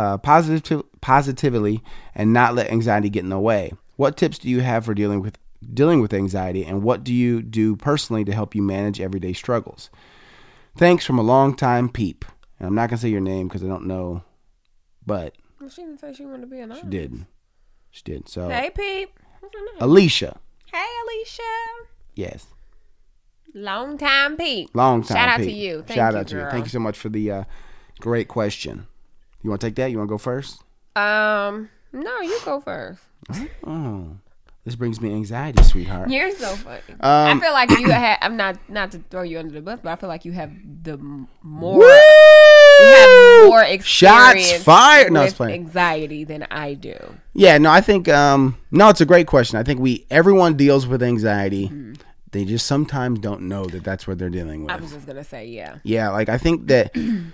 positively and not let anxiety get in the way. What tips do you have for dealing with anxiety, and what do you do personally to help you manage everyday struggles? Thanks from a long-time peep. And I'm not going to say your name because I don't know, but... Well, she didn't say she wanted to be anonymous. She did. So, hey, peep. What's her name? Alicia. Hey, Alicia. Yes. Long time peep. Shout out to you. Thank you. Thank you so much for the great question. You want to take that? You want to go first? No, you go first. Oh, this brings me anxiety, sweetheart. You're so funny. I feel like you have. I'm not to throw you under the bus, but I feel like you have more. Woo! You have more experience. Shots fired. No, with it's playing. Anxiety than I do. Yeah, no, I think no, it's a great question. I think everyone deals with anxiety. Mm-hmm. They just sometimes don't know that that's what they're dealing with. I was just gonna say, yeah. Yeah, like I think that,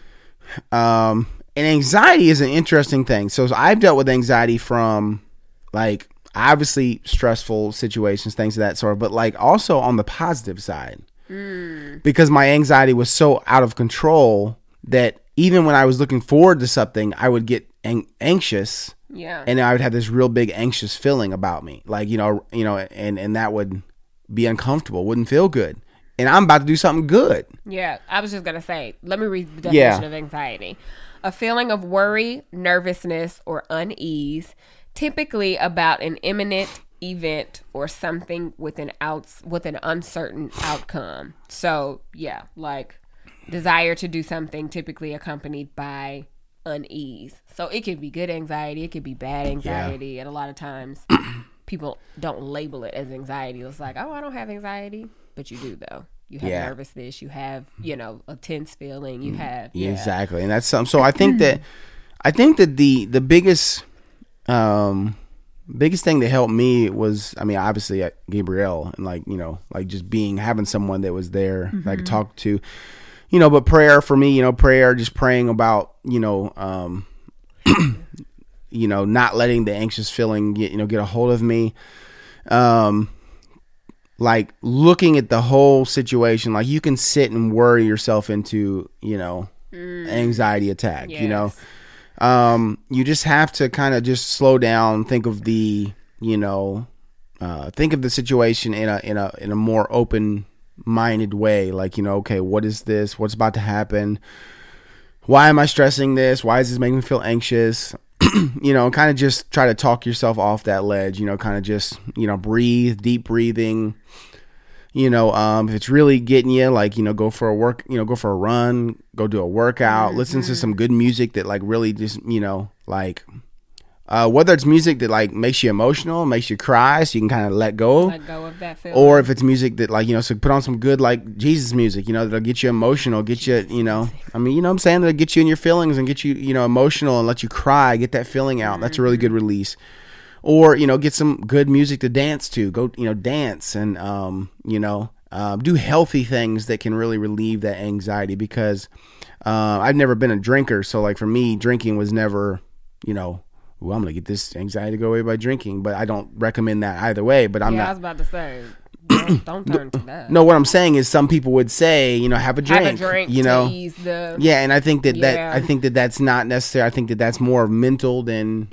and anxiety is an interesting thing. So I've dealt with anxiety from, like, obviously stressful situations, things of that sort, but like also on the positive side, because my anxiety was so out of control that even when I was looking forward to something, I would get anxious. Yeah, and I would have this real big anxious feeling about me, like you know, and that would be uncomfortable, wouldn't feel good, and I'm about to do something good. Yeah, I was just gonna say, let me read the definition of anxiety: a feeling of worry, nervousness, or unease, typically about an imminent event or something with an uncertain outcome. So yeah, like desire to do something, typically accompanied by unease. So it could be good anxiety, it could be bad anxiety, and a lot of times people don't label it as anxiety. It's like, oh, I don't have anxiety, but you do though. You have nervousness, you have, a tense feeling, you have exactly, and that's something. So I think that the biggest thing that helped me was, I mean, obviously Gabrielle, and like just having someone that was there, like talk to, but prayer for me, just praying about, not letting the anxious feeling get a hold of me. Like looking at the whole situation, like you can sit and worry yourself into, anxiety attack, Yes. You just have to kind of just slow down, think of the, think of the situation in a more open-minded way. Like, okay, what is this? What's about to happen? Why am I stressing this? Why is this making me feel anxious? Kind of just try to talk yourself off that ledge, kind of just, breathe, deep breathing. If it's really getting you, like, go for a run, go do a workout, listen to some good music that like really just, whether it's music that like makes you emotional, makes you cry, so you can kind of let go of that feeling. Or if it's music that like, so put on some good like Jesus music, that'll get you emotional, get you, I mean, what I'm saying, that'll get you in your feelings and get you, emotional and let you cry, get that feeling out. That's a really good release. Or, get some good music to dance to. Go, dance and, do healthy things that can really relieve that anxiety because I've never been a drinker. So, like, for me, drinking was never, I'm going to get this anxiety to go away by drinking. But I don't recommend that either way. But I'm not. I was about to say, don't turn to that. No, what I'm saying is some people would say, have a drink. Have a drink to ease the... Yeah, and I think that's not necessary. I think that's more mental than...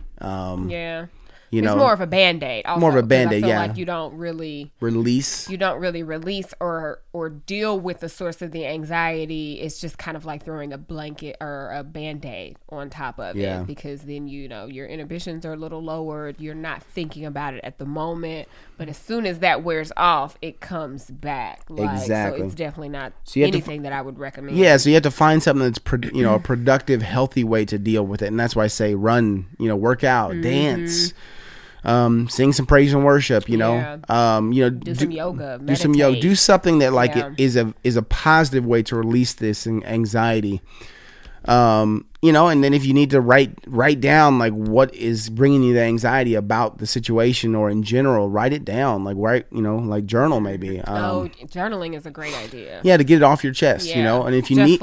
it's more of a Band-Aid. Also, more of a Band-Aid, I feel yeah. like you don't really release. You don't really release or deal with the source of the anxiety. It's just kind of like throwing a blanket or a Band-Aid on top of it, because then your inhibitions are a little lowered. You're not thinking about it at the moment, but as soon as that wears off, it comes back. Exactly. So it's definitely not anything that I would recommend. Yeah, so you have to find something that's a productive, healthy way to deal with it, and that's why I say run. Work out, dance. Sing some praise and worship, do some yoga, do some yoga, do something that like is a positive way to release this anxiety. And then if you need to write down like what is bringing you the anxiety about the situation or in general, write it down, like journal maybe. Journaling is a great idea. Yeah, to get it off your chest, and if you just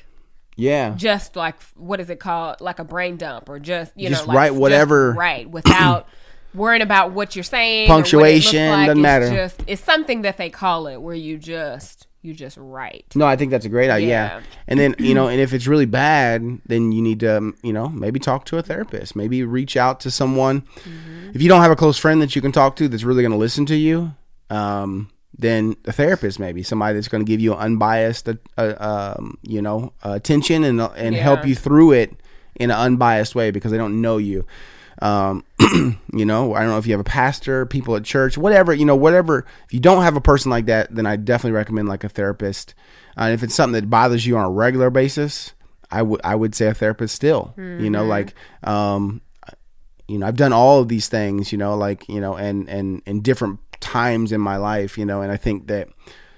just like what is it called, like a brain dump, or just write whatever, without worrying about what you're saying, punctuation, or what it looks like. Doesn't matter. It's something that they call it where you just write. No, I think that's a great idea. And then and if it's really bad, then you need to maybe talk to a therapist, maybe reach out to someone. If you don't have a close friend that you can talk to that's really going to listen to you, then a therapist, maybe somebody that's going to give you an unbiased attention and help you through it in an unbiased way because they don't know you. I don't know if you have a pastor, people at church, whatever. If you don't have a person like that, then I definitely recommend like a therapist. And if it's something that bothers you on a regular basis, I would say a therapist still. I've done all of these things, and different times in my life, and I think that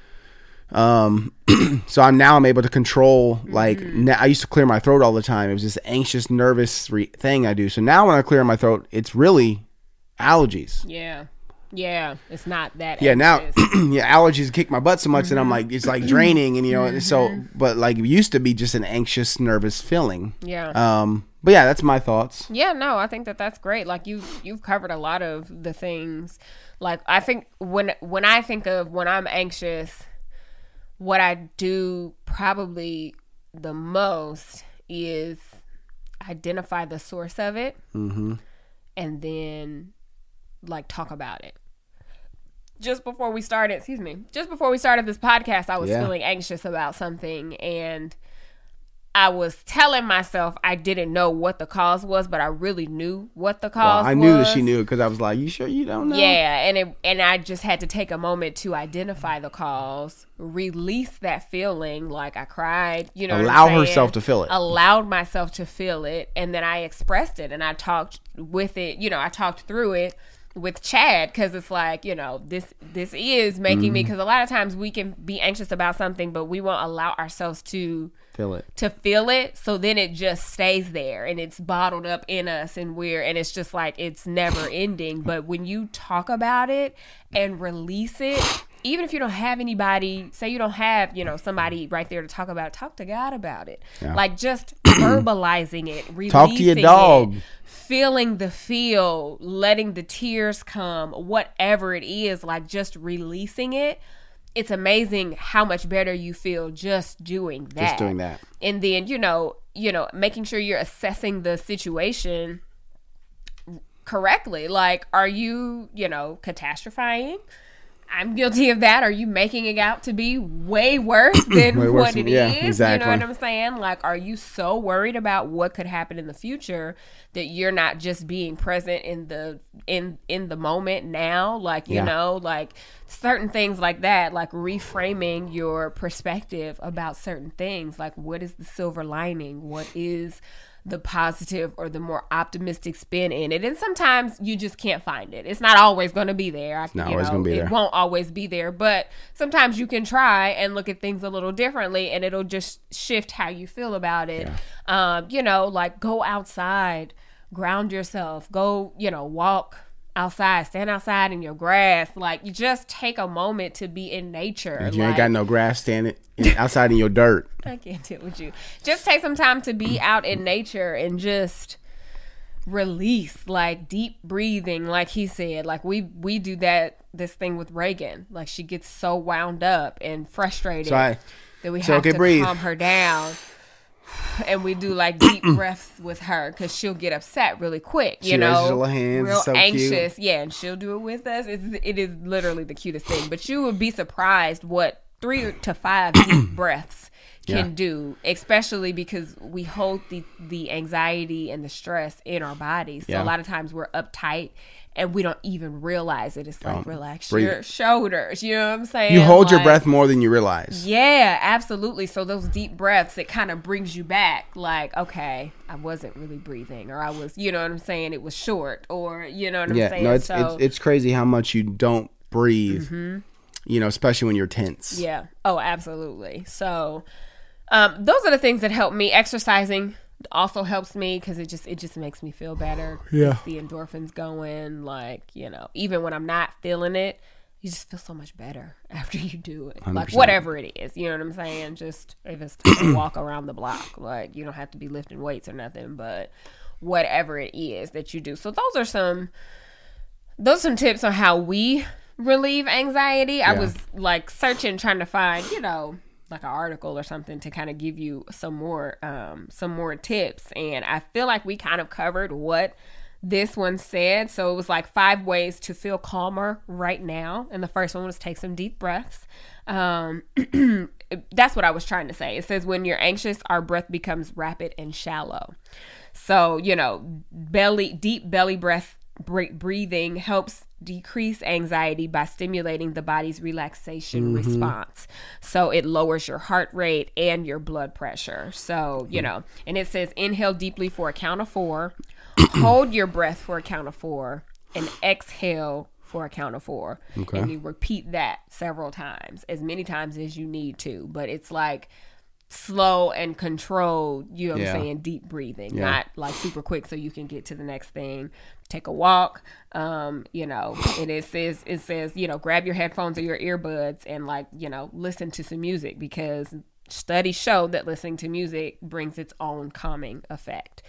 so I'm able to control, I used to clear my throat all the time. It was this anxious, nervous thing I do. So now when I clear my throat, it's really allergies. Yeah, it's not that. Yeah, anxious. Now, allergies kick my butt so much that I'm like, it's like draining, and so, but like it used to be just an anxious, nervous feeling. But yeah, that's my thoughts. Yeah, no, I think that's great. Like you've covered a lot of the things. Like I think when I think of when I'm anxious, what I do probably the most is identify the source of it, and then like talk about it. Just before we started this podcast, I was feeling anxious about something, and I was telling myself I didn't know what the cause was, but I really knew what the cause was. I knew that she knew because I was like, you sure you don't know? Yeah, and I just had to take a moment to identify the cause, release that feeling, like I cried, allow herself to feel it. Allowed myself to feel it, and then I expressed it, and I talked with it, I talked through it with Chad, because it's like, this is making me, because a lot of times we can be anxious about something, but we won't allow ourselves to feel it, so then it just stays there and it's bottled up in us, and it's just like it's never ending. But when you talk about it and release it, even if you don't have anybody, say you don't have, somebody right there to talk about it, talk to God about it. Yeah. Like just verbalizing it, releasing talk to your dog. it, feeling the feel, letting the tears come, whatever it is, like just releasing it. It's amazing how much better you feel just doing that. Just doing that. And then, making sure you're assessing the situation correctly. Like, are you, catastrophizing? I'm guilty of that. Are you making it out to be way worse than what it is? Exactly. You know what I'm saying? Like, are you so worried about what could happen in the future that you're not just being present in the moment now? Like, like certain things like that, like reframing your perspective about certain things. Like, what is the silver lining? What is the positive or the more optimistic spin in it? And sometimes you just can't find it. It's not always going to be there. It's not always going to be there. It won't always be there, but sometimes you can try and look at things a little differently, and it'll just shift how you feel about it. Yeah. Like go outside, ground yourself, go, walk outside, stand outside in your grass. Like, you just take a moment to be in nature. If you ain't got no grass, standing outside in your dirt. I can't deal with you. Just take some time to be out in nature and just release, like deep breathing, like he said. Like we do this thing with Reagan. Like, she gets so wound up and frustrated that we have to calm her down. And we do like deep breaths with her because she'll get upset really quick, she raises her hands, real so anxious. Cute. Yeah, and she'll do it with us. It is literally the cutest thing. But you would be surprised what 3 to 5 deep breaths can do, especially because we hold the anxiety and the stress in our bodies. So a lot of times we're uptight and we don't even realize it. It's like, relax your shoulders. You know what I'm saying? You hold your breath more than you realize. Yeah, absolutely. So those deep breaths, it kind of brings you back. Like, okay, I wasn't really breathing, or I was, you know what I'm saying? It was short, or you know what I'm saying? No, it's crazy how much you don't breathe, especially when you're tense. Yeah. Oh, absolutely. So those are the things that help me. Exercising also helps me because it just makes me feel better. Yeah. Gets the endorphins going. Like, even when I'm not feeling it, you just feel so much better after you do it. 100%. Like, whatever it is, you know what I'm saying? Just if it's a walk around the block, like, you don't have to be lifting weights or nothing, but whatever it is that you do. So those are some tips on how we relieve anxiety. Yeah. I was like searching, trying to find, like an article or something to kind of give you some more tips. And I feel like we kind of covered what this one said. So it was like 5 ways to feel calmer right now. And the first one was take some deep breaths. That's what I was trying to say. It says when you're anxious, our breath becomes rapid and shallow. So, deep belly breath breathing helps decrease anxiety by stimulating the body's relaxation response. So it lowers your heart rate and your blood pressure. So, and it says inhale deeply for a count of 4, hold your breath for a count of 4, and exhale for a count of 4. Okay. And you repeat that several times, as many times as you need to. But it's like slow and controlled, you know what I'm saying, deep breathing, not like super quick so you can get to the next thing. Take a walk, and it says, grab your headphones or your earbuds and listen to some music, because studies show that listening to music brings its own calming effect.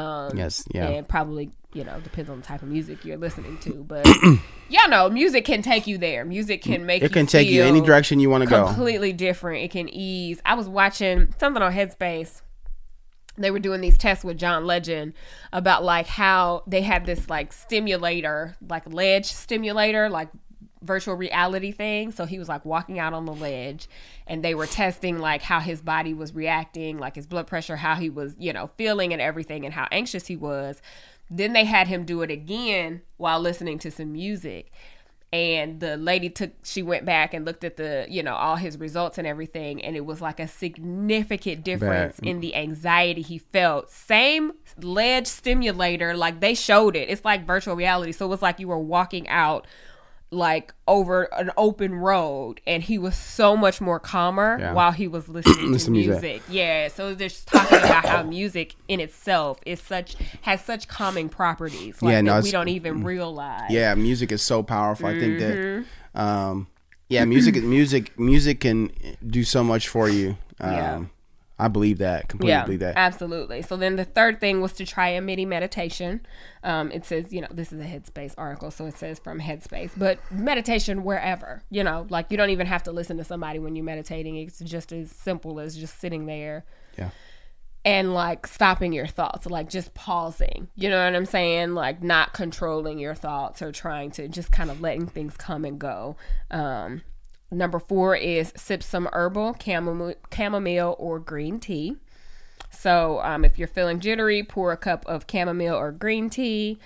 And probably, depends on the type of music you're listening to, but music can take you there. Music can make you take you any direction you want to go. Completely different. It can ease. I was watching something on Headspace. They were doing these tests with John Legend about like how they had this like stimulator, like ledge stimulator, like virtual reality thing. So he was like walking out on the ledge, and they were testing like how his body was reacting, like his blood pressure, how he was, feeling and everything, and how anxious he was. Then they had him do it again while listening to some music. And the lady she went back and looked at the, all his results and everything. And it was like a significant difference in the anxiety he felt. Same ledge stimulator, like they showed it. It's like virtual reality. So it was like you were walking out like over an open road, and he was so much more calmer while he was listening to music. Yeah, so they're just talking about how music in itself has such calming properties, like that we don't even realize. Yeah, music is so powerful. I think that Yeah, music can do so much for you. Yeah. I believe that. Completely believe that. Absolutely. So then the third thing was to try a MIDI meditation. It says, this is a Headspace article, so it says from Headspace, but meditation wherever, like you don't even have to listen to somebody when you're meditating. It's just as simple as just sitting there. Yeah. And like stopping your thoughts, like just pausing, you know what I'm saying? Like not controlling your thoughts or trying to just kind of letting things come and go. Number 4 is sip some herbal, chamomile or green tea. So if you're feeling jittery, pour a cup of chamomile or green tea.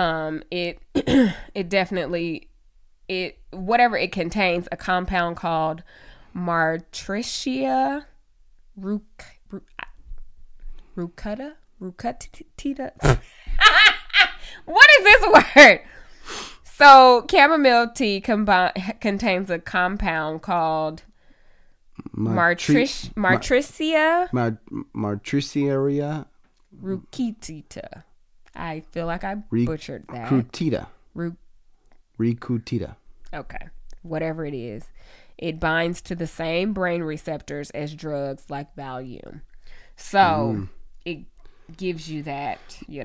It definitely, whatever it contains, a compound called Martricia rucata. What is this word? So chamomile tea contains a compound called Martricia rucatita. I feel like I butchered that. Ricutita. Okay. Whatever it is. It binds to the same brain receptors as drugs like Valium. So it gives you that,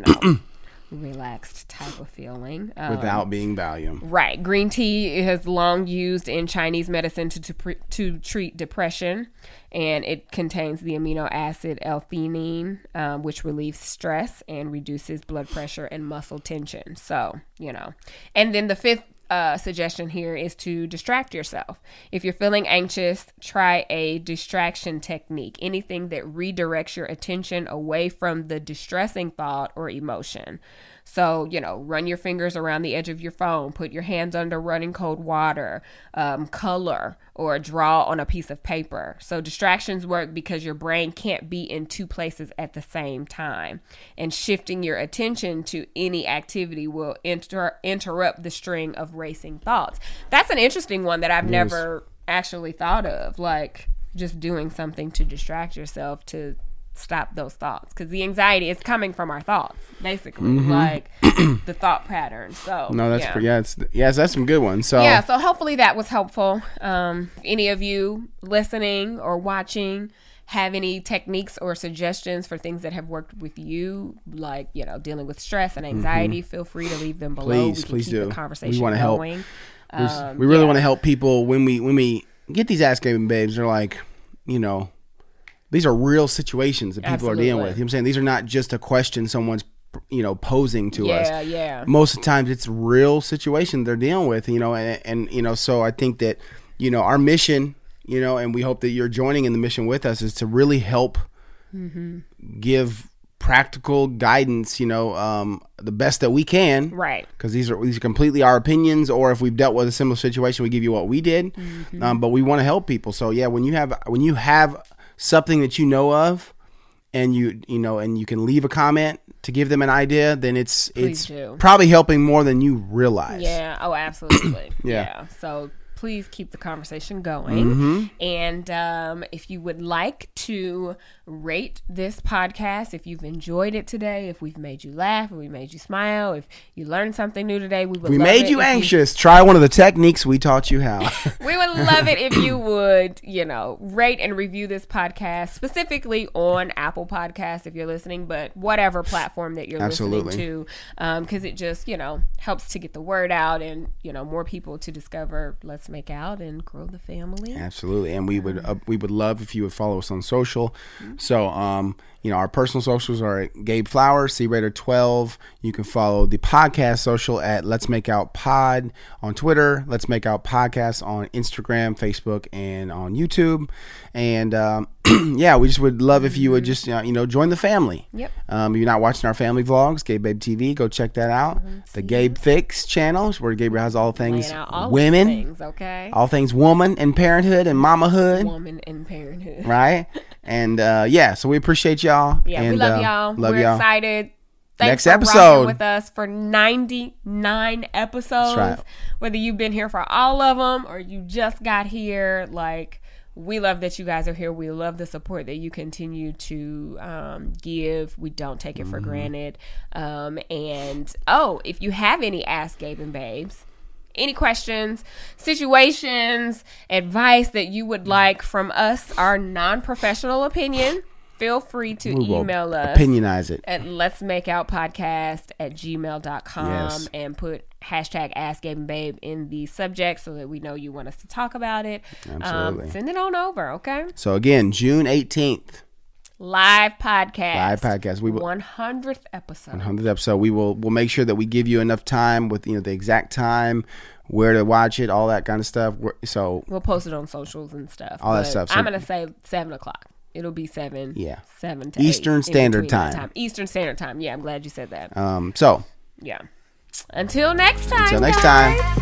relaxed type of feeling. Without being Valium. Right. Green tea has long used in Chinese medicine to treat depression, and it contains the amino acid L-theanine, which relieves stress and reduces blood pressure and muscle tension. So, And then the fifth suggestion here is to distract yourself. If you're feeling anxious, try a distraction technique, anything that redirects your attention away from the distressing thought or emotion. So, run your fingers around the edge of your phone, put your hands under running cold water, color, or draw on a piece of paper. So distractions work because your brain can't be in two places at the same time. And shifting your attention to any activity will interrupt the string of racing thoughts. That's an interesting one that I've never actually thought of, like just doing something to distract yourself to stop those thoughts, because the anxiety is coming from our thoughts, basically, like the thought pattern. So no, that's that's some good ones. So so hopefully that was helpful. If any of you listening or watching have any techniques or suggestions for things that have worked with you, like dealing with stress and anxiety, feel free to leave them below. Please keep do. The conversation we want to going. Help. We really want to help people when we get these Ask Gabe and Babes. They're like, these are real situations that people are dealing with. You know what I'm saying? These are not just a question someone's, posing to us. Yeah. Most of the times it's real situations they're dealing with, and so I think that, our mission, and we hope that you're joining in the mission with us, is to really help give practical guidance, the best that we can. Right. Because these are completely our opinions, or if we've dealt with a similar situation, we give you what we did. But we want to help people. So yeah, when you have something that you know of, and you can leave a comment to give them an idea, then it's probably helping more than you realize. Yeah. Oh, absolutely. Yeah. So please keep the conversation going. And if you would like to rate this podcast, if you've enjoyed it today, if we've made you laugh, if we made you smile, if you learned something new today, we made you anxious, try one of the techniques we taught you how. We would love it if you would, rate and review this podcast, specifically on Apple Podcasts if you're listening, but whatever platform that you're listening to, because it just, helps to get the word out and, more people to discover Let's Make Out and grow the family. Absolutely. And we would love if you would follow us on social. So, our personal socials are Gabe Flowers, CRater12. You can follow the podcast social at Let's Make Out Pod on Twitter, Let's Make Out Podcast on Instagram, Facebook, and on YouTube. And we just would love if you would just join the family. Yep. If you're not watching our family vlogs, Gabe Babe TV, go check that out. The Gabe Fix channel, where Gabriel has all things women, things, okay, all things woman and parenthood and mamahood, woman and parenthood, right? And so we appreciate y'all. Yeah, and, we love y'all. We're excited. Thanks Next episode with us for 99 episodes. That's right. Whether you've been here for all of them or you just got here, we love that you guys are here. We love the support that you continue to give. We don't take it for granted. If you have any Ask Gabe and Babes, any questions, situations, advice that you would like from us, our non-professional opinion, feel free to email us. Opinionize it. At letsmakeoutpodcast@gmail.com Yes. and put hashtag Ask Gabe and Babe in the subject so that we know you want us to talk about it. Absolutely. Send it on over, okay? So again, June 18th. Live podcast. We will 100th episode. 100th episode. We'll make sure that we give you enough time with the exact time, where to watch it, all that kind of stuff. So we'll post it on socials and stuff. All that stuff. So, I'm gonna say 7:00. It'll be 7. Yeah. 7 to Eastern 8, Standard Time. Eastern Standard Time. Yeah, I'm glad you said that. So yeah. Until next time. Until next time.